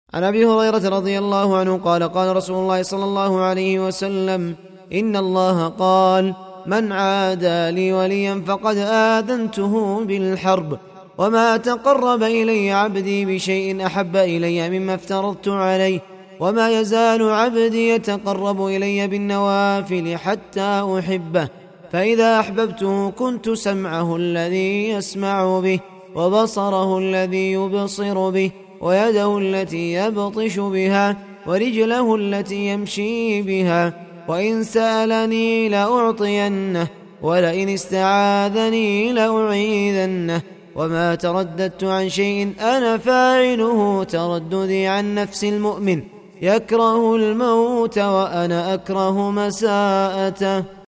عن أبي هريرة رضي الله عنه قال قال رسول الله صلى الله عليه وسلم: إن الله قال: من عادى لي وليا فقد آذنته بالحرب، وما تقرب إلي عبدي بشيء أحب إلي مما افترضت عليه، وما يزال عبدي يتقرب إلي بالنوافل حتى أحبه، فإذا أحببته كنت سمعه الذي يسمع به، وبصره الذي يبصر به، ويده التي يبطش بها، ورجله التي يمشي بها، وإن سألني لأعطينه، ولئن استعاذني لأعيذنه، وما ترددت عن شيء أنا فاعله ترددي عن نفس المؤمن يكره الموت وأنا أكره مساءته.